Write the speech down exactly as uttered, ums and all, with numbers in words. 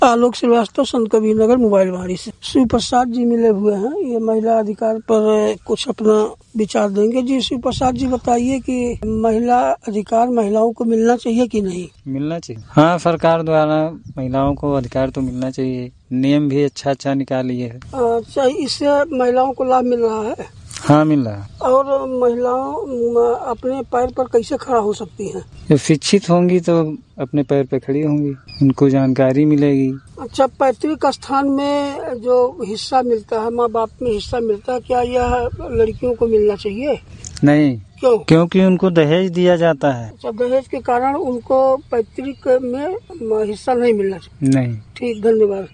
आलोक श्रीवास्तव, संत Kabir Nagar, mobile बाड़ी से। शिव प्रसाद जी मिले हुए हैं, ये महिला अधिकार पर कुछ अपना विचार देंगे। जी शिव प्रसाद जी बताइए कि महिला अधिकार महिलाओं को मिलना चाहिए कि नहीं? मिलना चाहिए, हाँ। सरकार द्वारा महिलाओं को अधिकार तो मिलना चाहिए, नियम भी अच्छा अच्छा निकाली है। अच्छा, इससे महिलाओं को लाभ मिल रहा है? हाँ, मिल रहा है। और महिलाओं अपने पैर पर कैसे खड़ा हो सकती हैं? जब शिक्षित होंगी तो अपने पैर पे खड़ी होंगी, उनको जानकारी मिलेगी। अच्छा, पैतृक स्थान में जो हिस्सा मिलता है, माँ बाप में हिस्सा मिलता है, क्या यह लड़कियों को मिलना चाहिए? नहीं। क्यों? क्योंकि उनको दहेज दिया जाता है। अच्छा, दहेज के कारण उनको पैतृक में हिस्सा नहीं मिलना चाहिए? नहीं। ठीक, धन्यवाद।